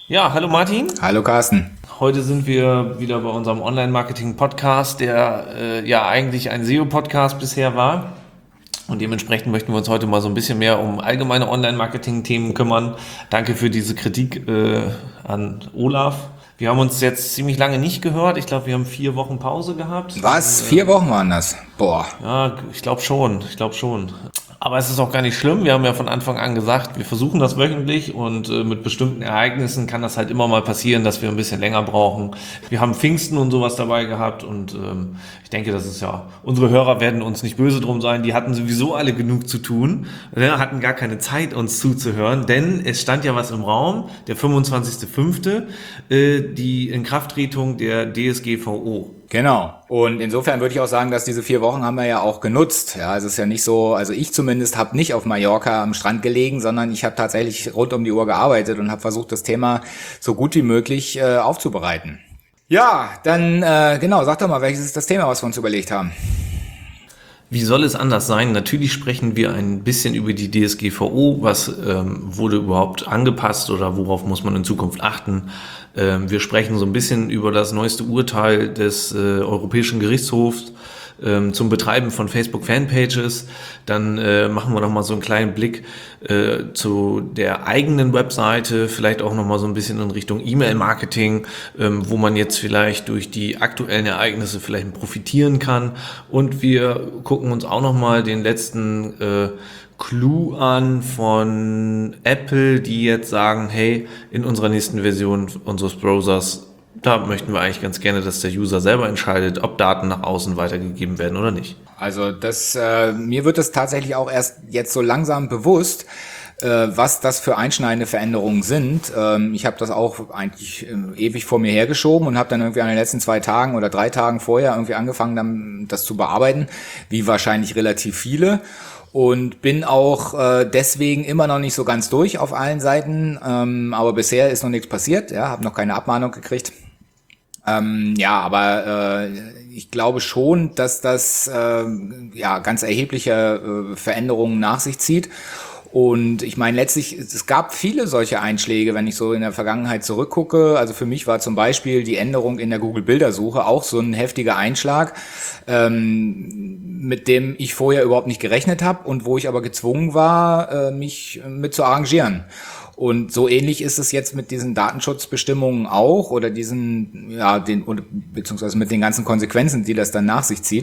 Ja, hallo Martin. Hallo Carsten. Heute sind wir wieder bei unserem Online-Marketing-Podcast, der ja eigentlich ein SEO-Podcast bisher war. Und dementsprechend möchten wir uns heute mal so ein bisschen mehr um allgemeine Online-Marketing-Themen kümmern. Danke für diese Kritik an Olaf. Wir haben uns jetzt ziemlich lange nicht gehört. Ich glaube, wir haben 4 Wochen Pause gehabt. Was? 4 Wochen waren das? Boah. Ja, ich glaube schon. Aber es ist auch gar nicht schlimm. Wir haben ja von Anfang an gesagt, wir versuchen das wöchentlich und mit bestimmten Ereignissen kann das halt immer mal passieren, dass wir ein bisschen länger brauchen. Wir haben Pfingsten und sowas dabei gehabt und ich denke, das ist ja, unsere Hörer werden uns nicht böse drum sein. Die hatten sowieso alle genug zu tun, hatten gar keine Zeit, uns zuzuhören, denn es stand ja was im Raum, der 25.05., die Inkrafttretung der DSGVO. Genau. Und insofern würde ich auch sagen, dass diese 4 Wochen haben wir ja auch genutzt. Ja, es ist ja nicht so, also ich zumindest habe nicht auf Mallorca am Strand gelegen, sondern ich habe tatsächlich rund um die Uhr gearbeitet und habe versucht, das Thema so gut wie möglich aufzubereiten. Ja, dann genau, sag doch mal, welches ist das Thema, was wir uns überlegt haben? Wie soll es anders sein? Natürlich sprechen wir ein bisschen über die DSGVO. Was wurde überhaupt angepasst oder worauf muss man in Zukunft achten? Wir sprechen so ein bisschen über das neueste Urteil des Europäischen Gerichtshofs zum Betreiben von Facebook-Fanpages. Dann machen wir nochmal so einen kleinen Blick zu der eigenen Webseite, vielleicht auch nochmal so ein bisschen in Richtung E-Mail-Marketing, wo man jetzt vielleicht durch die aktuellen Ereignisse vielleicht profitieren kann. Und wir gucken uns auch nochmal den letzten Clou an von Apple, die jetzt sagen, hey, in unserer nächsten Version unseres Browsers, da möchten wir eigentlich ganz gerne, dass der User selber entscheidet, ob Daten nach außen weitergegeben werden oder nicht. Also mir wird es tatsächlich auch erst jetzt so langsam bewusst, was das für einschneidende Veränderungen sind. Ich habe das auch eigentlich ewig vor mir hergeschoben und habe dann irgendwie an den letzten 2 Tagen oder 3 Tagen vorher irgendwie angefangen, dann das zu bearbeiten, wie wahrscheinlich relativ viele. Und bin auch deswegen immer noch nicht so ganz durch auf allen Seiten, aber bisher ist noch nichts passiert, ja, habe noch keine Abmahnung gekriegt. Aber ich glaube schon, dass das ganz erhebliche Veränderungen nach sich zieht. Und ich meine, letztlich, es gab viele solche Einschläge, wenn ich so in der Vergangenheit zurückgucke. Also für mich war zum Beispiel die Änderung in der Google-Bildersuche auch so ein heftiger Einschlag, mit dem ich vorher überhaupt nicht gerechnet habe und wo ich aber gezwungen war, mich mit zu arrangieren. Und so ähnlich ist es jetzt mit diesen Datenschutzbestimmungen auch oder beziehungsweise mit den ganzen Konsequenzen, die das dann nach sich zieht.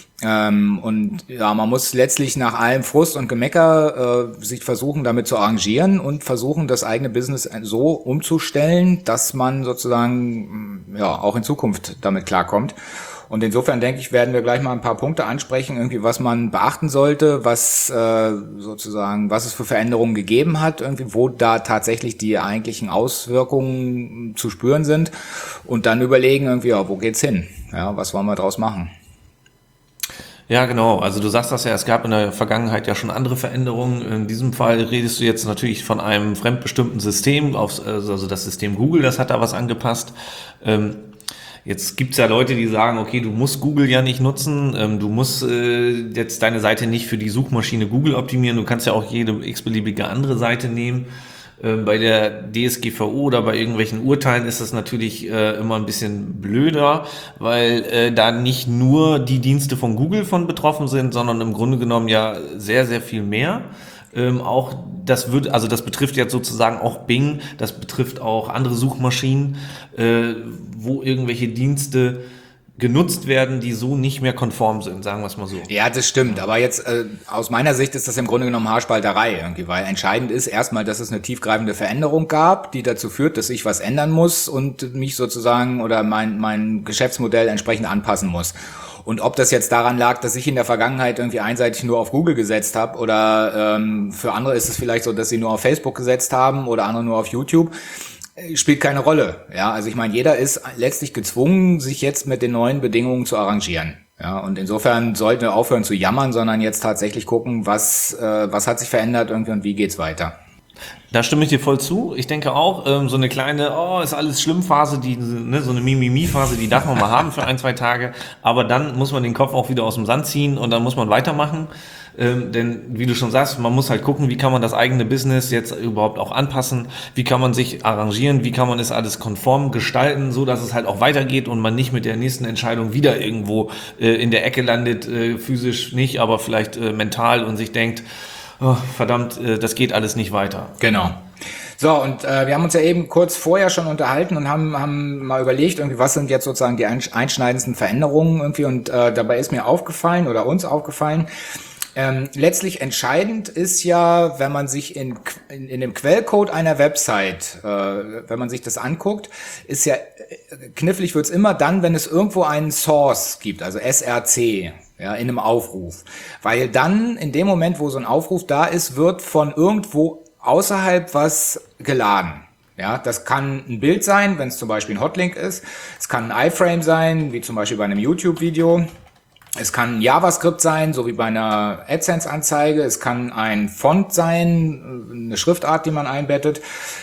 Man muss letztlich nach allem Frust und Gemecker sich versuchen, damit zu arrangieren und versuchen, das eigene Business so umzustellen, dass man sozusagen auch in Zukunft damit klarkommt. Und insofern denke ich, werden wir gleich mal ein paar Punkte ansprechen, irgendwie was man beachten sollte, was es für Veränderungen gegeben hat, irgendwie wo da tatsächlich die eigentlichen Auswirkungen zu spüren sind und dann überlegen irgendwie, wo geht's hin? Ja, was wollen wir draus machen? Ja, genau. Also du sagst das ja, es gab in der Vergangenheit ja schon andere Veränderungen. In diesem Fall redest du jetzt natürlich von einem fremdbestimmten System, also das System Google, das hat da was angepasst. Jetzt gibt's ja Leute, die sagen, okay, du musst Google ja nicht nutzen, du musst jetzt deine Seite nicht für die Suchmaschine Google optimieren, du kannst ja auch jede x-beliebige andere Seite nehmen. Bei der DSGVO oder bei irgendwelchen Urteilen ist das natürlich immer ein bisschen blöder, weil da nicht nur die Dienste von Google von betroffen sind, sondern im Grunde genommen ja sehr, sehr viel mehr. Das betrifft jetzt sozusagen auch Bing, das betrifft auch andere Suchmaschinen, wo irgendwelche Dienste genutzt werden, die so nicht mehr konform sind, sagen wir es mal so. Ja, das stimmt. Aber jetzt aus meiner Sicht ist das im Grunde genommen Haarspalterei irgendwie, weil entscheidend ist erstmal, dass es eine tiefgreifende Veränderung gab, die dazu führt, dass ich was ändern muss und mich sozusagen oder mein Geschäftsmodell entsprechend anpassen muss. Und ob das jetzt daran lag, dass ich in der Vergangenheit irgendwie einseitig nur auf Google gesetzt habe oder für andere ist es vielleicht so, dass sie nur auf Facebook gesetzt haben oder andere nur auf YouTube, spielt keine Rolle. Ja, also ich meine, jeder ist letztlich gezwungen, sich jetzt mit den neuen Bedingungen zu arrangieren. Ja, und insofern sollten wir aufhören zu jammern, sondern jetzt tatsächlich gucken, was hat sich verändert irgendwie und wie geht's weiter. Da stimme ich dir voll zu. Ich denke auch, so eine kleine, oh, ist alles schlimm Phase, so eine Mimimi-Phase, die darf man mal haben für 1, 2 Tage. Aber dann muss man den Kopf auch wieder aus dem Sand ziehen und dann muss man weitermachen. Denn wie du schon sagst, man muss halt gucken, wie kann man das eigene Business jetzt überhaupt auch anpassen, wie kann man sich arrangieren, wie kann man es alles konform gestalten, so dass es halt auch weitergeht und man nicht mit der nächsten Entscheidung wieder irgendwo in der Ecke landet, physisch nicht, aber vielleicht mental und sich denkt, oh, verdammt, das geht alles nicht weiter. Genau. So, und wir haben uns ja eben kurz vorher schon unterhalten und haben mal überlegt, irgendwie, was sind jetzt sozusagen die einschneidendsten Veränderungen irgendwie, und dabei ist mir aufgefallen oder uns aufgefallen, letztlich entscheidend ist ja, wenn man sich in dem Quellcode einer Website, wenn man sich das anguckt, ist ja, knifflig wird's immer dann, wenn es irgendwo einen Source gibt, also SRC, ja, in einem Aufruf. Weil dann, in dem Moment, wo so ein Aufruf da ist, wird von irgendwo außerhalb was geladen. Ja, das kann ein Bild sein, wenn es zum Beispiel ein Hotlink ist. Es kann ein iFrame sein, wie zum Beispiel bei einem YouTube-Video. Es kann JavaScript sein, so wie bei einer AdSense-Anzeige. Es kann ein Font sein, eine Schriftart, die man einbettet.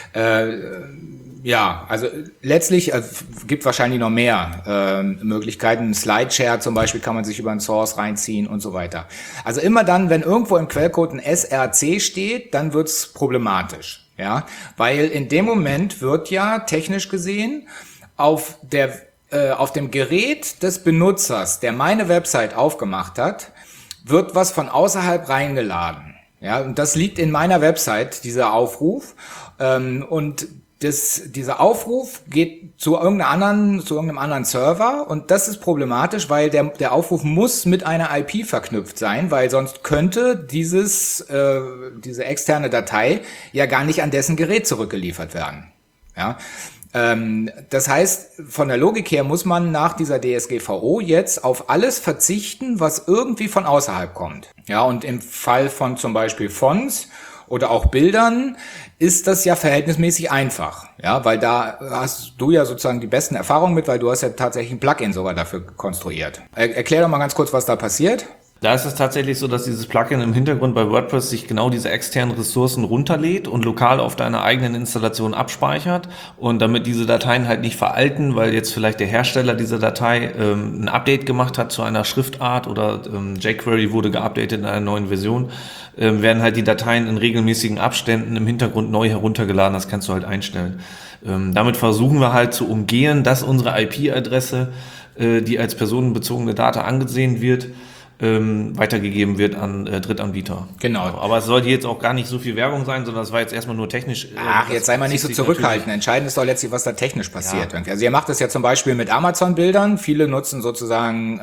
Ja, also letztlich gibt wahrscheinlich noch mehr Möglichkeiten. Slideshare zum Beispiel kann man sich über einen Source reinziehen und so weiter. Also immer dann, wenn irgendwo im Quellcode ein SRC steht, dann wird's problematisch. Ja, weil in dem Moment wird ja technisch gesehen auf dem Gerät des Benutzers, der meine Website aufgemacht hat, wird was von außerhalb reingeladen. Ja, und das liegt in meiner Website, dieser Aufruf. Und dieser Aufruf geht zu irgendeinem anderen Server, und das ist problematisch, weil der Aufruf muss mit einer IP verknüpft sein, weil sonst könnte diese externe Datei ja gar nicht an dessen Gerät zurückgeliefert werden. Ja. Das heißt, von der Logik her muss man nach dieser DSGVO jetzt auf alles verzichten, was irgendwie von außerhalb kommt. Ja, und im Fall von zum Beispiel Fonts oder auch Bildern ist das ja verhältnismäßig einfach. Ja, weil da hast du ja sozusagen die besten Erfahrungen mit, weil du hast ja tatsächlich ein Plugin sogar dafür konstruiert. Erklär doch mal ganz kurz, was da passiert. Da ist es tatsächlich so, dass dieses Plugin im Hintergrund bei WordPress sich genau diese externen Ressourcen runterlädt und lokal auf deiner eigenen Installation abspeichert, und damit diese Dateien halt nicht veralten, weil jetzt vielleicht der Hersteller dieser Datei ein Update gemacht hat zu einer Schriftart oder jQuery wurde geupdatet in einer neuen Version, werden halt die Dateien in regelmäßigen Abständen im Hintergrund neu heruntergeladen. Das kannst du halt einstellen. Damit versuchen wir halt zu umgehen, dass unsere IP-Adresse, die als personenbezogene Daten angesehen wird, weitergegeben wird an Drittanbieter. Genau. Aber es sollte jetzt auch gar nicht so viel Werbung sein, sondern das war jetzt erstmal nur technisch. Ach, jetzt sei mal nicht so zurückhaltend. Entscheidend ist doch letztlich, was da technisch passiert. Ja. Also ihr macht das ja zum Beispiel mit Amazon-Bildern. Viele nutzen sozusagen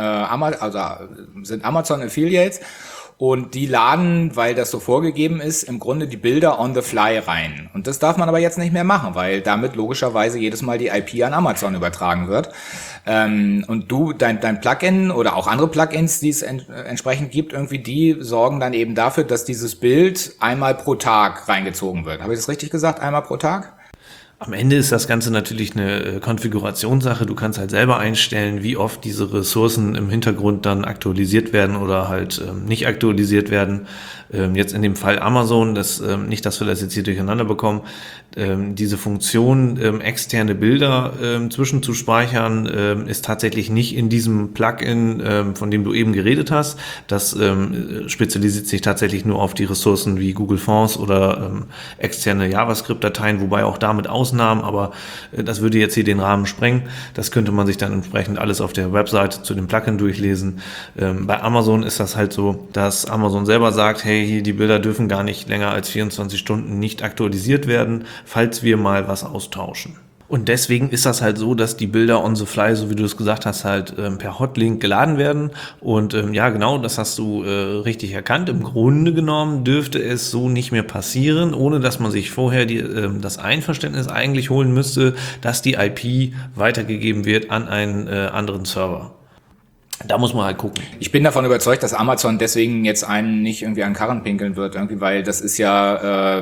sind Amazon-Affiliates. Und die laden, weil das so vorgegeben ist, im Grunde die Bilder on the fly rein. Und das darf man aber jetzt nicht mehr machen, weil damit logischerweise jedes Mal die IP an Amazon übertragen wird. Und dein Plugin oder auch andere Plugins, die es entsprechend gibt, irgendwie, die sorgen dann eben dafür, dass dieses Bild einmal pro Tag reingezogen wird. Habe ich das richtig gesagt? Einmal pro Tag? Am Ende ist das Ganze natürlich eine Konfigurationssache. Du kannst halt selber einstellen, wie oft diese Ressourcen im Hintergrund dann aktualisiert werden oder halt nicht aktualisiert werden. Jetzt in dem Fall Amazon, nicht, dass wir das jetzt hier durcheinander bekommen, diese Funktion, externe Bilder zwischenzuspeichern, ist tatsächlich nicht in diesem Plugin, von dem du eben geredet hast. Das spezialisiert sich tatsächlich nur auf die Ressourcen wie Google Fonts oder externe JavaScript-Dateien, wobei auch damit Ausnahmen, aber das würde jetzt hier den Rahmen sprengen. Das könnte man sich dann entsprechend alles auf der Website zu dem Plugin durchlesen. Bei Amazon ist das halt so, dass Amazon selber sagt, hey, hier die Bilder dürfen gar nicht länger als 24 Stunden nicht aktualisiert werden, falls wir mal was austauschen. Und deswegen ist das halt so, dass die Bilder on the fly, so wie du es gesagt hast, halt per Hotlink geladen werden. Und ja, genau, das hast du richtig erkannt. Im Grunde genommen dürfte es so nicht mehr passieren, ohne dass man sich vorher das Einverständnis eigentlich holen müsste, dass die IP weitergegeben wird an einen anderen Server. Da muss man halt gucken. Ich bin davon überzeugt, dass Amazon deswegen jetzt einen nicht irgendwie an den Karren pinkeln wird, irgendwie, weil das ist ja,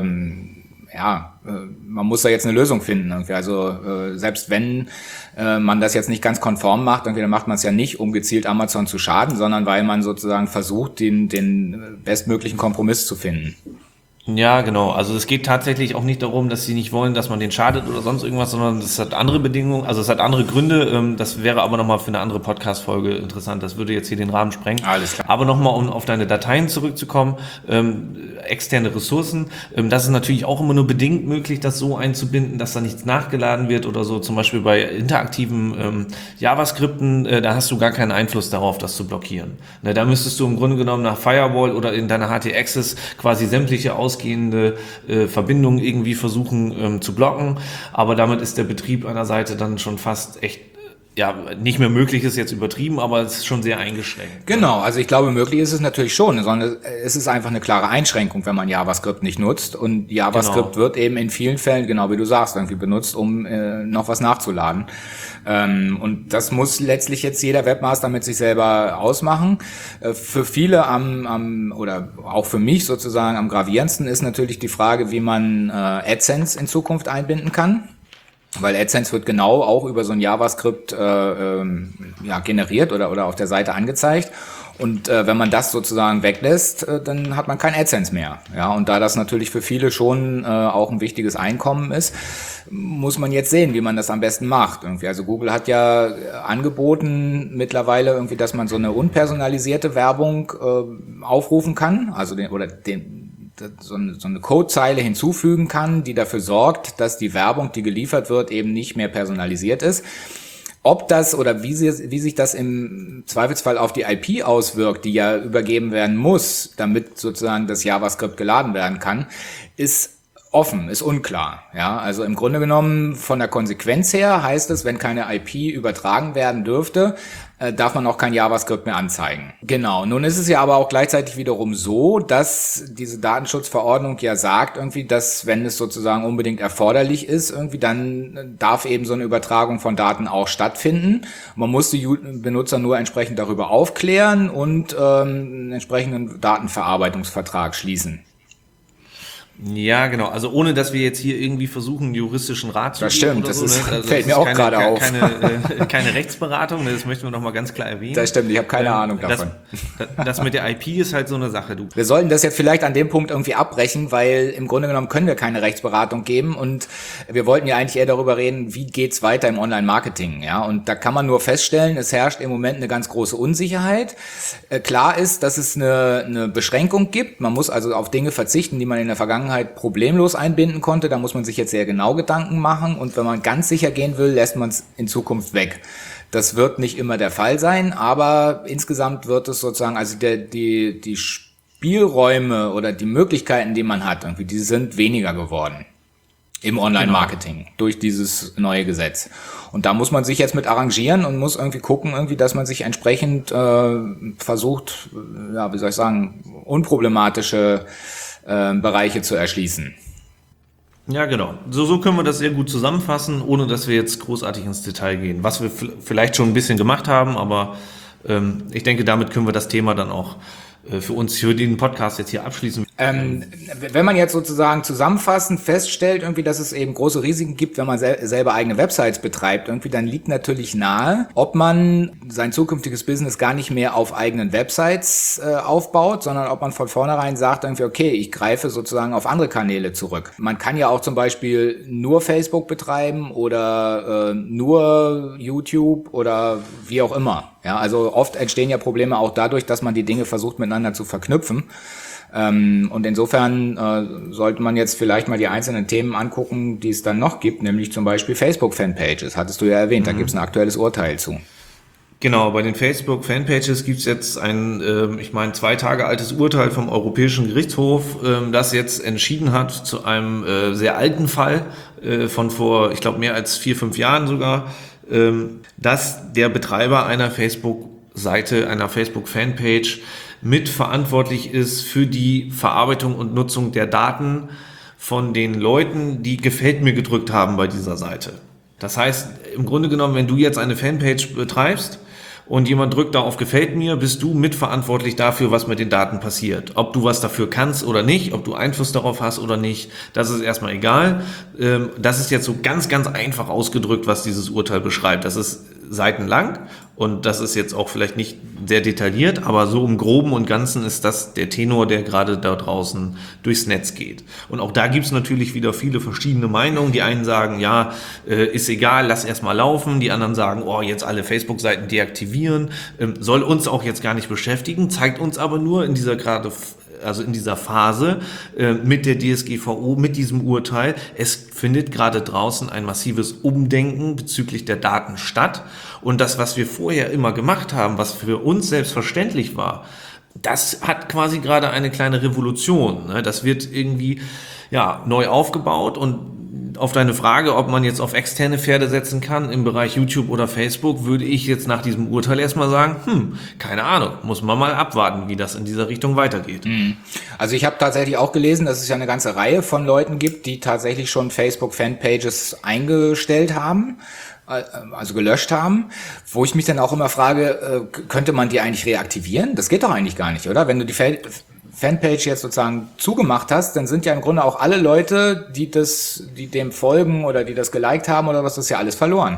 man muss da jetzt eine Lösung finden. Irgendwie. Also selbst wenn man das jetzt nicht ganz konform macht, irgendwie, dann macht man es ja nicht, um gezielt Amazon zu schaden, sondern weil man sozusagen versucht, den bestmöglichen Kompromiss zu finden. Ja, genau. Also es geht tatsächlich auch nicht darum, dass sie nicht wollen, dass man denen schadet oder sonst irgendwas, sondern es hat andere Bedingungen, also es hat andere Gründe. Das wäre aber nochmal für eine andere Podcast-Folge interessant. Das würde jetzt hier den Rahmen sprengen. Alles klar. Aber nochmal, um auf deine Dateien zurückzukommen, externe Ressourcen, das ist natürlich auch immer nur bedingt möglich, das so einzubinden, dass da nichts nachgeladen wird oder so. Zum Beispiel bei interaktiven JavaScripten, da hast du gar keinen Einfluss darauf, das zu blockieren. Ne, da müsstest du im Grunde genommen nach Firewall oder in deiner HT-Access quasi sämtliche ausgehende Verbindungen irgendwie versuchen zu blocken. Aber damit ist der Betrieb einer Seite dann schon fast echt, ja, nicht mehr möglich, ist jetzt übertrieben, aber es ist schon sehr eingeschränkt. Genau, also ich glaube, möglich ist es natürlich schon, sondern es ist einfach eine klare Einschränkung, wenn man JavaScript nicht nutzt. Und JavaScript wird eben in vielen Fällen, genau wie du sagst, irgendwie benutzt, um noch was nachzuladen. Und das muss letztlich jetzt jeder Webmaster mit sich selber ausmachen. Für viele oder auch für mich sozusagen am gravierendsten ist natürlich die Frage, wie man AdSense in Zukunft einbinden kann. Weil AdSense wird genau auch über so ein JavaScript generiert oder auf der Seite angezeigt. Und wenn man das sozusagen weglässt, dann hat man kein AdSense mehr. Ja, und da das natürlich für viele schon auch ein wichtiges Einkommen ist, muss man jetzt sehen, wie man das am besten macht. Irgendwie. Also Google hat ja angeboten mittlerweile irgendwie, dass man so eine unpersonalisierte Werbung aufrufen kann, also so eine Codezeile hinzufügen kann, die dafür sorgt, dass die Werbung, die geliefert wird, eben nicht mehr personalisiert ist. Ob das oder wie sich das im Zweifelsfall auf die IP auswirkt, die ja übergeben werden muss, damit sozusagen das JavaScript geladen werden kann, ist offen, ist unklar. Ja, also im Grunde genommen von der Konsequenz her heißt es, wenn keine IP übertragen werden dürfte, darf man auch kein JavaScript mehr anzeigen. Genau. Nun ist es ja aber auch gleichzeitig wiederum so, dass diese Datenschutzverordnung ja sagt irgendwie, dass wenn es sozusagen unbedingt erforderlich ist, irgendwie dann darf eben so eine Übertragung von Daten auch stattfinden. Man muss die Benutzer nur entsprechend darüber aufklären und einen entsprechenden Datenverarbeitungsvertrag schließen. Ja, genau. Also ohne, dass wir jetzt hier irgendwie versuchen, einen juristischen Rat zu Das geben stimmt, oder das so. ist, Ne? Also fällt mir auch gerade auf. Keine Rechtsberatung, das möchten wir noch mal ganz klar erwähnen. Das stimmt, ich habe keine Ahnung davon. Das mit der IP ist halt so eine Sache. Wir sollten das jetzt vielleicht an dem Punkt irgendwie abbrechen, weil im Grunde genommen können wir keine Rechtsberatung geben und wir wollten ja eigentlich eher darüber reden, wie geht's weiter im Online-Marketing. Ja? Und da kann man nur feststellen, es herrscht im Moment eine ganz große Unsicherheit. Klar ist, dass es eine Beschränkung gibt. Man muss also auf Dinge verzichten, die man in der Vergangenheit problemlos einbinden konnte. Da muss man sich jetzt sehr genau Gedanken machen und wenn man ganz sicher gehen will, lässt man es in Zukunft weg. Das wird nicht immer der Fall sein, aber insgesamt wird es sozusagen, also die Spielräume oder die Möglichkeiten, die man hat, irgendwie, die sind weniger geworden im Online-Marketing durch dieses neue Gesetz. Und da muss man sich jetzt mit arrangieren und muss irgendwie gucken, irgendwie, dass man sich entsprechend versucht, ja, wie soll ich sagen, unproblematische Bereiche zu erschließen. Ja, genau. So können wir das sehr gut zusammenfassen, ohne dass wir jetzt großartig ins Detail gehen. Was wir vielleicht schon ein bisschen gemacht haben, aber ich denke, damit können wir das Thema dann auch für uns, für den Podcast jetzt hier abschließen. Wenn man jetzt sozusagen zusammenfassend feststellt, irgendwie, dass es eben große Risiken gibt, wenn man selber eigene Websites betreibt, irgendwie, dann liegt natürlich nahe, ob man sein zukünftiges Business gar nicht mehr auf eigenen Websites aufbaut, sondern ob man von vornherein sagt, irgendwie, okay, ich greife sozusagen auf andere Kanäle zurück. Man kann ja auch zum Beispiel nur Facebook betreiben oder nur YouTube oder wie auch immer. Ja, also oft entstehen ja Probleme auch dadurch, dass man die Dinge versucht miteinander zu verknüpfen. Und insofern sollte man jetzt vielleicht mal die einzelnen Themen angucken, die es dann noch gibt, nämlich zum Beispiel Facebook-Fanpages. Hattest du ja erwähnt, da gibt es ein aktuelles Urteil zu. Genau, bei den Facebook-Fanpages gibt es jetzt ein, 2 Tage altes Urteil vom Europäischen Gerichtshof, das jetzt entschieden hat zu einem sehr alten Fall von vor, ich glaube, mehr als 4-5 Jahren sogar, dass der Betreiber einer Facebook-Seite, einer Facebook-Fanpage mitverantwortlich ist für die Verarbeitung und Nutzung der Daten von den Leuten, die Gefällt mir gedrückt haben bei dieser Seite. Das heißt, im Grunde genommen, wenn du jetzt eine Fanpage betreibst und jemand drückt da auf Gefällt mir, bist du mitverantwortlich dafür, was mit den Daten passiert. Ob du was dafür kannst oder nicht, ob du Einfluss darauf hast oder nicht, das ist erstmal egal. Das ist jetzt so ganz, ganz einfach ausgedrückt, was dieses Urteil beschreibt. Das ist Seiten lang und das ist jetzt auch vielleicht nicht sehr detailliert, aber so im Groben und Ganzen ist das der Tenor, der gerade da draußen durchs Netz geht. Und auch da gibt's natürlich wieder viele verschiedene Meinungen. Die einen sagen, ja, ist egal, lass erstmal laufen. Die anderen sagen, oh, jetzt alle Facebook-Seiten deaktivieren. Soll uns auch jetzt gar nicht beschäftigen, zeigt uns aber nur in dieser in dieser Phase mit der DSGVO, mit diesem Urteil, es findet gerade draußen ein massives Umdenken bezüglich der Daten statt. Und das, was wir vorher immer gemacht haben, was für uns selbstverständlich war, das hat quasi gerade eine kleine Revolution. Ne? Das wird irgendwie neu aufgebaut und auf deine Frage, ob man jetzt auf externe Pferde setzen kann im Bereich YouTube oder Facebook, würde ich jetzt nach diesem Urteil erstmal sagen, keine Ahnung, muss man mal abwarten, wie das in dieser Richtung weitergeht. Also ich habe tatsächlich auch gelesen, dass es ja eine ganze Reihe von Leuten gibt, die tatsächlich schon Facebook-Fanpages eingestellt haben, also gelöscht haben, wo ich mich dann auch immer frage, könnte man die eigentlich reaktivieren? Das geht doch eigentlich gar nicht, oder? Wenn du die Fanpage jetzt sozusagen zugemacht hast, dann sind ja im Grunde auch alle Leute, die dem folgen oder die das geliked haben oder was, das ist ja alles verloren.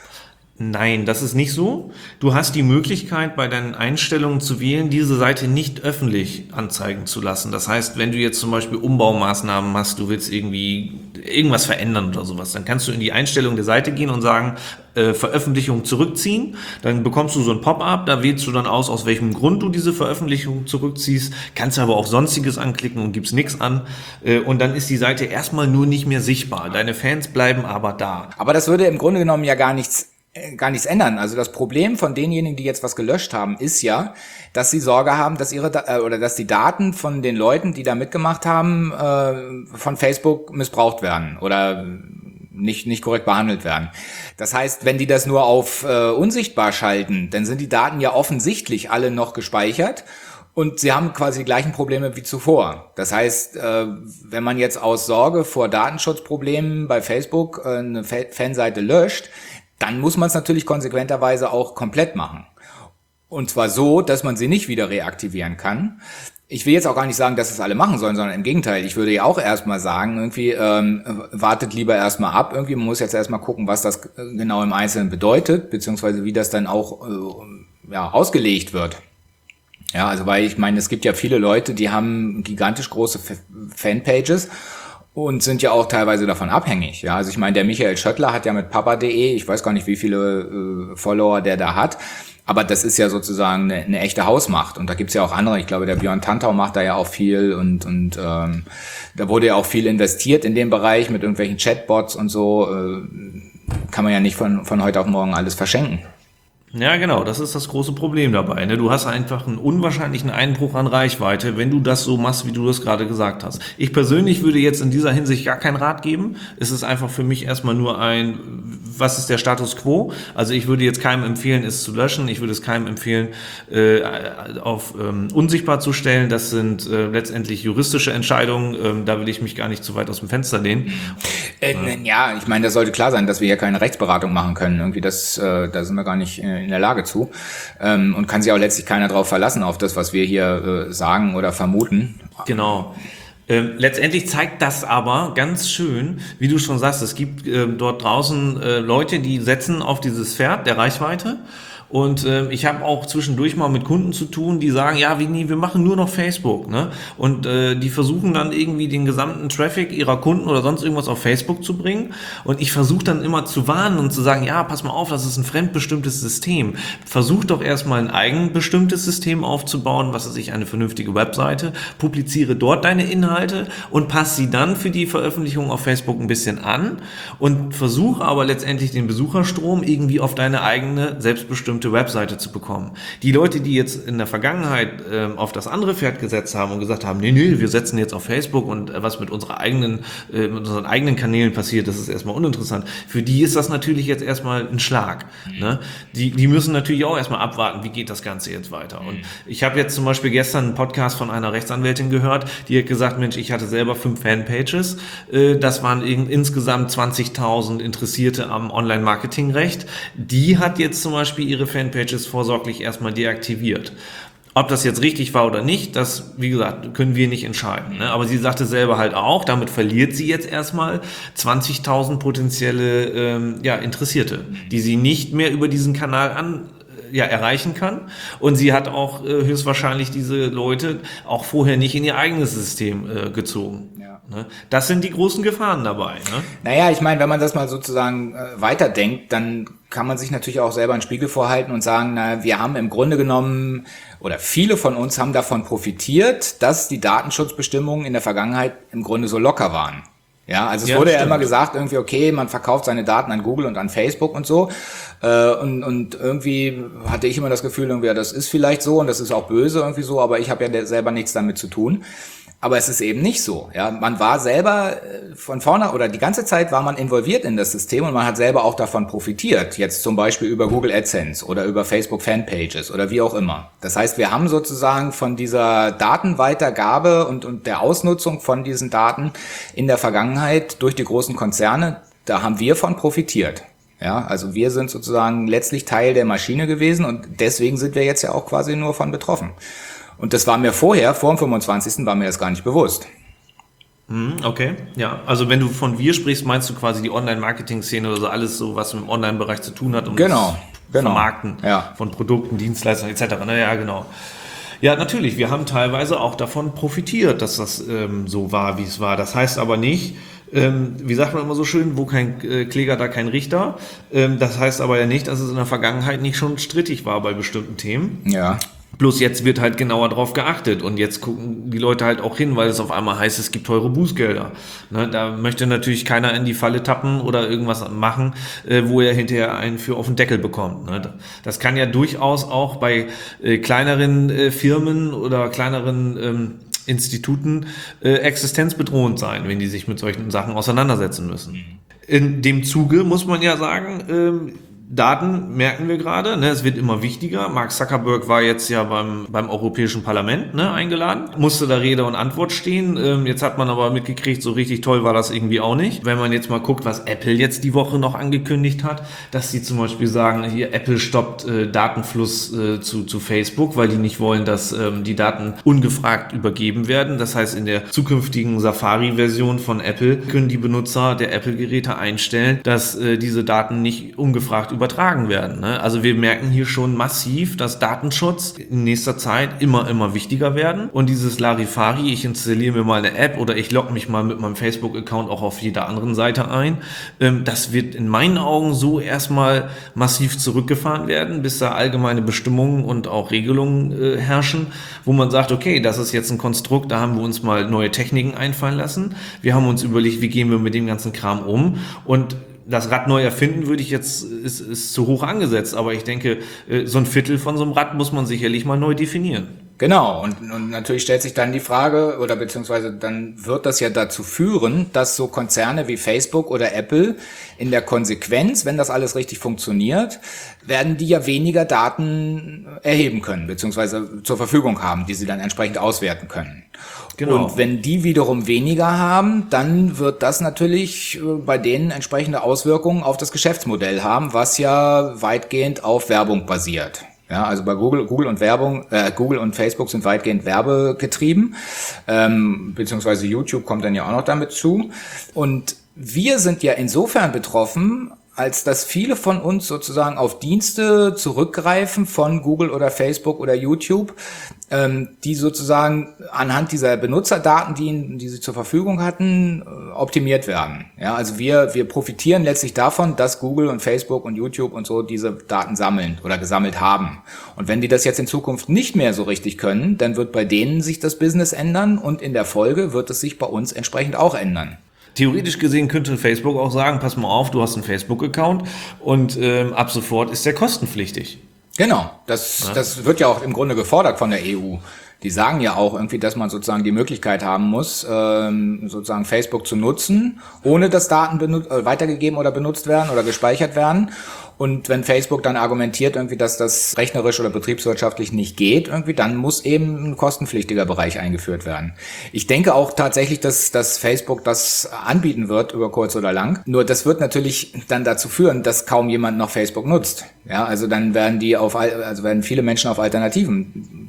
Nein, das ist nicht so. Du hast die Möglichkeit, bei deinen Einstellungen zu wählen, diese Seite nicht öffentlich anzeigen zu lassen. Das heißt, wenn du jetzt zum Beispiel Umbaumaßnahmen hast, du willst irgendwie irgendwas verändern oder sowas, dann kannst du in die Einstellung der Seite gehen und sagen, Veröffentlichung zurückziehen. Dann bekommst du so ein Pop-up, da wählst du dann aus welchem Grund du diese Veröffentlichung zurückziehst, kannst aber auch Sonstiges anklicken und gibst nichts an. Und dann ist die Seite erstmal nur nicht mehr sichtbar. Deine Fans bleiben aber da. Aber das würde im Grunde genommen ja gar nichts ändern. Also das Problem von denjenigen, die jetzt was gelöscht haben, ist ja, dass sie Sorge haben, dass dass die Daten von den Leuten, die da mitgemacht haben, von Facebook missbraucht werden oder nicht korrekt behandelt werden. Das heißt, wenn die das nur auf unsichtbar schalten, dann sind die Daten ja offensichtlich alle noch gespeichert. Und sie haben quasi die gleichen Probleme wie zuvor. Das heißt, wenn man jetzt aus Sorge vor Datenschutzproblemen bei Facebook eine Fanseite löscht, dann muss man es natürlich konsequenterweise auch komplett machen. Und zwar so, dass man sie nicht wieder reaktivieren kann. Ich will jetzt auch gar nicht sagen, dass es alle machen sollen, sondern im Gegenteil. Ich würde ja auch erstmal sagen, irgendwie wartet lieber erstmal ab. Irgendwie man muss jetzt erstmal gucken, was das genau im Einzelnen bedeutet, beziehungsweise wie das dann auch ausgelegt wird. Ja, also weil ich meine, es gibt ja viele Leute, die haben gigantisch große Fanpages und sind ja auch teilweise davon abhängig. Ja, also ich meine, der Michael Schöttler hat ja mit papa.de, ich weiß gar nicht, wie viele Follower der da hat, aber das ist ja sozusagen eine echte Hausmacht. Und da gibt's ja auch andere, ich glaube, der Björn Tantau macht da ja auch viel und da wurde ja auch viel investiert in dem Bereich mit irgendwelchen Chatbots und so. Kann man ja nicht von heute auf morgen alles verschenken. Ja, genau, das ist das große Problem dabei. Ne? Du hast einfach einen unwahrscheinlichen Einbruch an Reichweite, wenn du das so machst, wie du das gerade gesagt hast. Ich persönlich würde jetzt in dieser Hinsicht gar keinen Rat geben. Es ist einfach für mich erstmal nur was ist der Status quo? Also ich würde jetzt keinem empfehlen, es zu löschen. Ich würde es keinem empfehlen, auf unsichtbar zu stellen. Das sind letztendlich juristische Entscheidungen. Da will ich mich gar nicht zu weit aus dem Fenster lehnen. Ja, ich meine, das sollte klar sein, dass wir hier keine Rechtsberatung machen können. Irgendwie da sind wir gar nicht in der Lage zu. Und kann sich auch letztlich keiner drauf verlassen, auf das, was wir hier sagen oder vermuten. Genau. Letztendlich zeigt das aber ganz schön, wie du schon sagst, es gibt dort draußen Leute, die setzen auf dieses Pferd der Reichweite. Und ich habe auch zwischendurch mal mit Kunden zu tun, die sagen, ja, wir machen nur noch Facebook, ne? Und die versuchen dann irgendwie den gesamten Traffic ihrer Kunden oder sonst irgendwas auf Facebook zu bringen. Und ich versuche dann immer zu warnen und zu sagen, ja, pass mal auf, das ist ein fremdbestimmtes System. Versuch doch erstmal ein eigenbestimmtes System aufzubauen, was weiß ich, eine vernünftige Webseite, publiziere dort deine Inhalte und passe sie dann für die Veröffentlichung auf Facebook ein bisschen an und versuche aber letztendlich den Besucherstrom irgendwie auf deine eigene selbstbestimmte Webseite zu bekommen. Die Leute, die jetzt in der Vergangenheit auf das andere Pferd gesetzt haben und gesagt haben, nee, wir setzen jetzt auf Facebook und was mit unseren eigenen Kanälen passiert, das ist erstmal uninteressant. Für die ist das natürlich jetzt erstmal ein Schlag. Ne? Die müssen natürlich auch erstmal abwarten, wie geht das Ganze jetzt weiter. Und ich habe jetzt zum Beispiel gestern einen Podcast von einer Rechtsanwältin gehört, die hat gesagt, Mensch, ich hatte selber 5 Fanpages, das waren insgesamt 20.000 Interessierte am Online-Marketing-Recht. Die hat jetzt zum Beispiel ihre Fanpages vorsorglich erstmal deaktiviert. Ob das jetzt richtig war oder nicht, das, wie gesagt, können wir nicht entscheiden. Ne? Aber sie sagte selber halt auch, damit verliert sie jetzt erstmal 20.000 potenzielle Interessierte, die sie nicht mehr über diesen Kanal erreichen kann. Und sie hat auch höchstwahrscheinlich diese Leute auch vorher nicht in ihr eigenes System gezogen. Ja. Ne? Das sind die großen Gefahren dabei. Ne? Naja, ich meine, wenn man das mal sozusagen weiterdenkt, dann kann man sich natürlich auch selber einen Spiegel vorhalten und sagen, na, wir haben im Grunde genommen, oder viele von uns haben davon profitiert, dass die Datenschutzbestimmungen in der Vergangenheit im Grunde so locker waren. Ja, also es wurde ja immer gesagt, irgendwie, okay, man verkauft seine Daten an Google und an Facebook und so. Und irgendwie hatte ich immer das Gefühl, irgendwie, ja, das ist vielleicht so und das ist auch böse irgendwie so, aber ich habe ja selber nichts damit zu tun. Aber es ist eben nicht so. Ja, man war selber von vorne oder die ganze Zeit war man involviert in das System und man hat selber auch davon profitiert. Jetzt zum Beispiel über Google AdSense oder über Facebook Fanpages oder wie auch immer. Das heißt, wir haben sozusagen von dieser Datenweitergabe und der Ausnutzung von diesen Daten in der Vergangenheit durch die großen Konzerne, da haben wir von profitiert. Ja, also wir sind sozusagen letztlich Teil der Maschine gewesen und deswegen sind wir jetzt ja auch quasi nur von betroffen. Und das war mir vorher, vor dem 25. war mir das gar nicht bewusst. Okay, ja. Also wenn du von wir sprichst, meinst du quasi die Online-Marketing-Szene oder so alles so, was mit dem Online-Bereich zu tun hat und das Vermarkten von Produkten, Dienstleistungen etc. Ja, genau. Ja, natürlich, wir haben teilweise auch davon profitiert, dass das so war, wie es war. Das heißt aber nicht, wie sagt man immer so schön, wo kein Kläger, da kein Richter. Das heißt aber ja nicht, dass es in der Vergangenheit nicht schon strittig war bei bestimmten Themen. Ja. Bloß jetzt wird halt genauer drauf geachtet und jetzt gucken die Leute halt auch hin, weil es auf einmal heißt, es gibt teure Bußgelder. Ne, da möchte natürlich keiner in die Falle tappen oder irgendwas machen, wo er hinterher einen für auf den Deckel bekommt. Ne. Das kann ja durchaus auch bei kleineren Firmen oder kleineren Instituten existenzbedrohend sein, wenn die sich mit solchen Sachen auseinandersetzen müssen. In dem Zuge muss man ja sagen, Daten merken wir gerade, ne, es wird immer wichtiger. Mark Zuckerberg war jetzt ja beim Europäischen Parlament eingeladen, musste da Rede und Antwort stehen. Jetzt hat man aber mitgekriegt, so richtig toll war das irgendwie auch nicht. Wenn man jetzt mal guckt, was Apple jetzt die Woche noch angekündigt hat, dass sie zum Beispiel sagen, hier Apple stoppt Datenfluss zu Facebook, weil die nicht wollen, dass die Daten ungefragt übergeben werden. Das heißt, in der zukünftigen Safari-Version von Apple können die Benutzer der Apple-Geräte einstellen, dass diese Daten nicht ungefragt übertragen werden. Ne? Also wir merken hier schon massiv, dass Datenschutz in nächster Zeit immer wichtiger werden. Und dieses Larifari, ich installiere mir mal eine App oder ich logge mich mal mit meinem Facebook-Account auch auf jeder anderen Seite ein, das wird in meinen Augen so erstmal massiv zurückgefahren werden, bis da allgemeine Bestimmungen und auch Regelungen herrschen, wo man sagt, okay, das ist jetzt ein Konstrukt, da haben wir uns mal neue Techniken einfallen lassen. Wir haben uns überlegt, wie gehen wir mit dem ganzen Kram um und das Rad neu erfinden würde ich jetzt, ist zu hoch angesetzt, aber ich denke, so ein Viertel von so einem Rad muss man sicherlich mal neu definieren. Genau, und natürlich stellt sich dann die Frage, oder beziehungsweise dann wird das ja dazu führen, dass so Konzerne wie Facebook oder Apple in der Konsequenz, wenn das alles richtig funktioniert, werden die ja weniger Daten erheben können, beziehungsweise zur Verfügung haben, die sie dann entsprechend auswerten können. Genau. Und wenn die wiederum weniger haben, dann wird das natürlich bei denen entsprechende Auswirkungen auf das Geschäftsmodell haben, was ja weitgehend auf Werbung basiert. Ja, also bei Google und Facebook sind weitgehend werbegetrieben, beziehungsweise YouTube kommt dann ja auch noch damit zu. Und wir sind ja insofern betroffen, als dass viele von uns sozusagen auf Dienste zurückgreifen von Google oder Facebook oder YouTube, die sozusagen anhand dieser Benutzerdaten, die sie zur Verfügung hatten, optimiert werden. Ja, also wir profitieren letztlich davon, dass Google und Facebook und YouTube und so diese Daten sammeln oder gesammelt haben. Und wenn die das jetzt in Zukunft nicht mehr so richtig können, dann wird bei denen sich das Business ändern und in der Folge wird es sich bei uns entsprechend auch ändern. Theoretisch gesehen könnte Facebook auch sagen, pass mal auf, du hast einen Facebook-Account und ab sofort ist der kostenpflichtig. Genau, das wird ja auch im Grunde gefordert von der EU. Die sagen ja auch irgendwie, dass man sozusagen die Möglichkeit haben muss, sozusagen Facebook zu nutzen, ohne dass Daten weitergegeben oder benutzt werden oder gespeichert werden. Und wenn Facebook dann argumentiert irgendwie, dass das rechnerisch oder betriebswirtschaftlich nicht geht, irgendwie, dann muss eben ein kostenpflichtiger Bereich eingeführt werden. Ich denke auch tatsächlich, dass Facebook das anbieten wird über kurz oder lang. Nur das wird natürlich dann dazu führen, dass kaum jemand noch Facebook nutzt. Ja, also dann werden werden viele Menschen auf Alternativen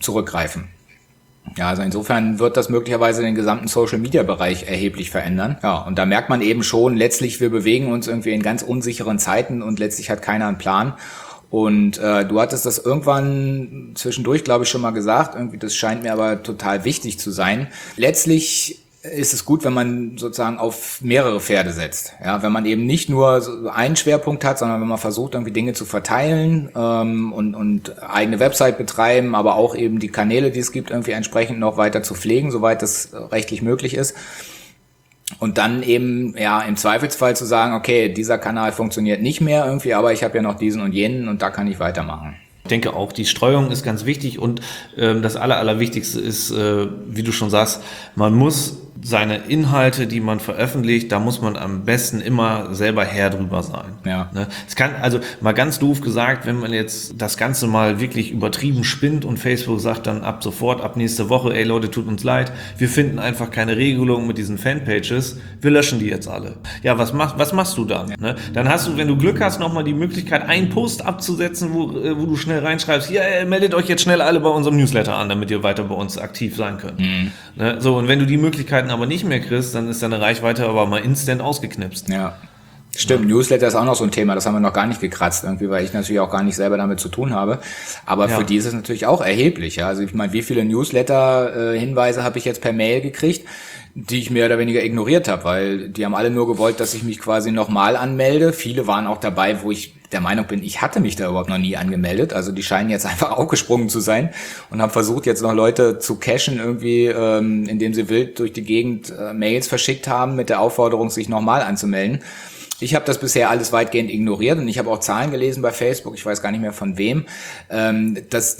zurückgreifen. Ja, also insofern wird das möglicherweise den gesamten Social-Media-Bereich erheblich verändern. Ja, und da merkt man eben schon, letztlich, wir bewegen uns irgendwie in ganz unsicheren Zeiten und letztlich hat keiner einen Plan. Und du hattest das irgendwann zwischendurch, glaube ich, schon mal gesagt. Irgendwie, das scheint mir aber total wichtig zu sein. Letztlich ist es gut, wenn man sozusagen auf mehrere Pferde setzt. Ja, wenn man eben nicht nur so einen Schwerpunkt hat, sondern wenn man versucht, irgendwie Dinge zu verteilen und eigene Website betreiben, aber auch eben die Kanäle, die es gibt, irgendwie entsprechend noch weiter zu pflegen, soweit das rechtlich möglich ist. Und dann eben, ja, im Zweifelsfall zu sagen, okay, dieser Kanal funktioniert nicht mehr irgendwie, aber ich habe ja noch diesen und jenen und da kann ich weitermachen. Ich denke auch, die Streuung ist ganz wichtig und das Allerwichtigste ist, wie du schon sagst, man muss seine Inhalte, die man veröffentlicht, da muss man am besten immer selber Herr drüber sein. Ja. Ne? Es kann, also mal ganz doof gesagt, wenn man jetzt das Ganze mal wirklich übertrieben spinnt und Facebook sagt dann ab sofort, ab nächste Woche, ey Leute, tut uns leid, wir finden einfach keine Regelung mit diesen Fanpages, wir löschen die jetzt alle. Ja, was machst du dann? Ne? Dann hast du, wenn du Glück hast, nochmal die Möglichkeit, einen Post abzusetzen, wo du schnell reinschreibst, hier, meldet euch jetzt schnell alle bei unserem Newsletter an, damit ihr weiter bei uns aktiv sein könnt. Ne? So, und wenn du die Möglichkeiten aber nicht mehr kriegst, dann ist deine Reichweite aber mal instant ausgeknipst. Ja. Stimmt, Newsletter ist auch noch so ein Thema, das haben wir noch gar nicht gekratzt, irgendwie, weil ich natürlich auch gar nicht selber damit zu tun habe. Aber für die ist es natürlich auch erheblich. Ja? Also ich meine, wie viele Newsletter-Hinweise habe ich jetzt per Mail gekriegt, die ich mehr oder weniger ignoriert habe, weil die haben alle nur gewollt, dass ich mich quasi nochmal anmelde. Viele waren auch dabei, wo ich der Meinung bin, ich hatte mich da überhaupt noch nie angemeldet. Also die scheinen jetzt einfach aufgesprungen zu sein und haben versucht, jetzt noch Leute zu cashen irgendwie, indem sie wild durch die Gegend Mails verschickt haben mit der Aufforderung, sich nochmal anzumelden. Ich habe das bisher alles weitgehend ignoriert und ich habe auch Zahlen gelesen bei Facebook, ich weiß gar nicht mehr von wem, dass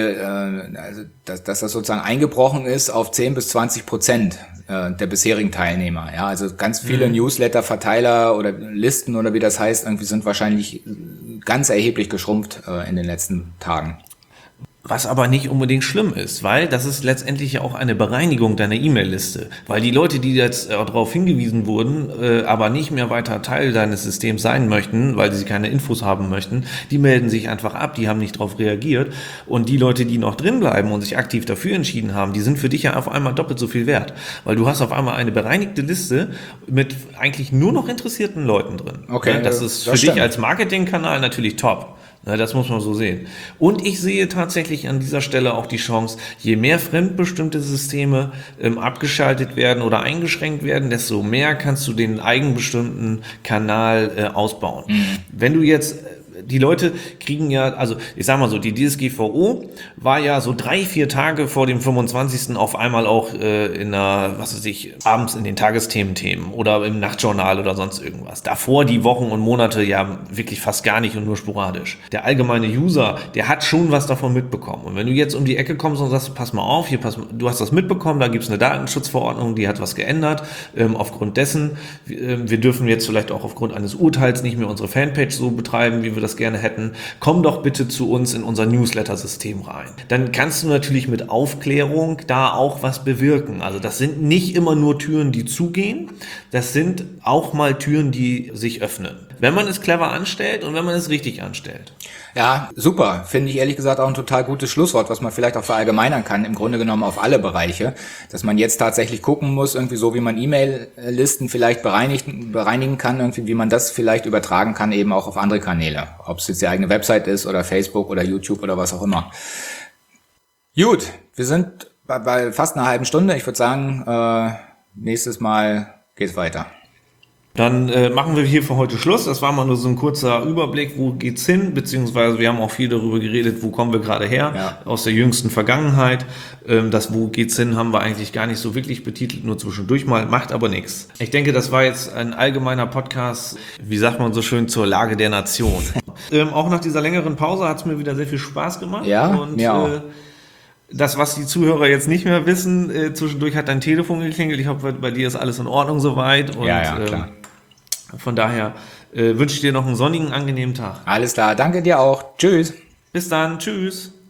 das sozusagen eingebrochen ist auf 10-20% der bisherigen Teilnehmer. Ja, also ganz viele Newsletter-Verteiler oder Listen oder wie das heißt, irgendwie sind wahrscheinlich ganz erheblich geschrumpft in den letzten Tagen. Was aber nicht unbedingt schlimm ist, weil das ist letztendlich ja auch eine Bereinigung deiner E-Mail-Liste. Weil die Leute, die jetzt darauf hingewiesen wurden, aber nicht mehr weiter Teil deines Systems sein möchten, weil sie keine Infos haben möchten, die melden sich einfach ab, die haben nicht darauf reagiert. Und die Leute, die noch drin bleiben und sich aktiv dafür entschieden haben, die sind für dich ja auf einmal doppelt so viel wert. Weil du hast auf einmal eine bereinigte Liste mit eigentlich nur noch interessierten Leuten drin. Okay, das ist für dich als Marketingkanal natürlich top. Na, das muss man so sehen. Und ich sehe tatsächlich an dieser Stelle auch die Chance, je mehr fremdbestimmte Systeme abgeschaltet werden oder eingeschränkt werden, desto mehr kannst du den eigenbestimmten Kanal ausbauen. Wenn du jetzt die Leute kriegen ja, also ich sag mal so, die DSGVO war ja so 3-4 Tage vor dem 25. auf einmal auch in einer, was weiß ich, abends in den Tagesthemen oder im Nachtjournal oder sonst irgendwas. Davor die Wochen und Monate ja wirklich fast gar nicht und nur sporadisch. Der allgemeine User, der hat schon was davon mitbekommen. Und wenn du jetzt um die Ecke kommst und sagst, pass mal auf, du hast das mitbekommen, da gibt's eine Datenschutzverordnung, die hat was geändert, aufgrund dessen, wir dürfen jetzt vielleicht auch aufgrund eines Urteils nicht mehr unsere Fanpage so betreiben, wie wir das gerne hätten, komm doch bitte zu uns in unser Newsletter-System rein. Dann kannst du natürlich mit Aufklärung da auch was bewirken. Also das sind nicht immer nur Türen, die zugehen, das sind auch mal Türen, die sich öffnen. Wenn man es clever anstellt und wenn man es richtig anstellt. Ja, super. Finde ich ehrlich gesagt auch ein total gutes Schlusswort, was man vielleicht auch verallgemeinern kann, im Grunde genommen auf alle Bereiche, dass man jetzt tatsächlich gucken muss, irgendwie so wie man E-Mail-Listen vielleicht bereinigen kann, irgendwie wie man das vielleicht übertragen kann, eben auch auf andere Kanäle. Ob es jetzt die eigene Website ist oder Facebook oder YouTube oder was auch immer. Gut, wir sind bei fast einer halben Stunde. Ich würde sagen, nächstes Mal geht's weiter. Dann machen wir hier für heute Schluss. Das war mal nur so ein kurzer Überblick, wo geht's hin, beziehungsweise wir haben auch viel darüber geredet, wo kommen wir gerade her, aus der jüngsten Vergangenheit. Das wo geht's hin haben wir eigentlich gar nicht so wirklich betitelt, nur zwischendurch mal, macht aber nichts. Ich denke, das war jetzt ein allgemeiner Podcast, wie sagt man so schön, zur Lage der Nation. Auch nach dieser längeren Pause hat es mir wieder sehr viel Spaß gemacht. Ja, und mir auch. Das, was die Zuhörer jetzt nicht mehr wissen, zwischendurch hat dein Telefon geklingelt. Ich hoffe, bei dir ist alles in Ordnung soweit. Und, ja, klar. Von daher wünsche ich dir noch einen sonnigen, angenehmen Tag. Alles klar, danke dir auch. Tschüss. Bis dann, tschüss.